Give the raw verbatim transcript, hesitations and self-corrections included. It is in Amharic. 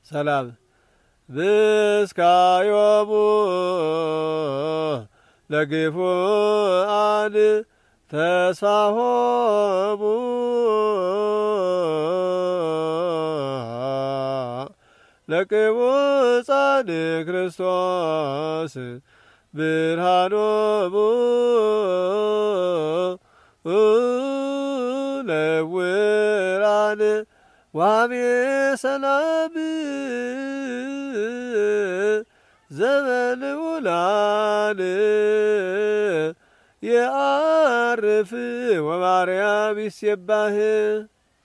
ሰላም ብስካዮሙ ለግፉአን ተስፋሆሙ ለቅቡጻን ክርስቶስ ብርሃኖሙ ለዕውራን ወሀቤ ሰላም ዘበልዑላን የዐርፍ ወማርያም ይሴባህ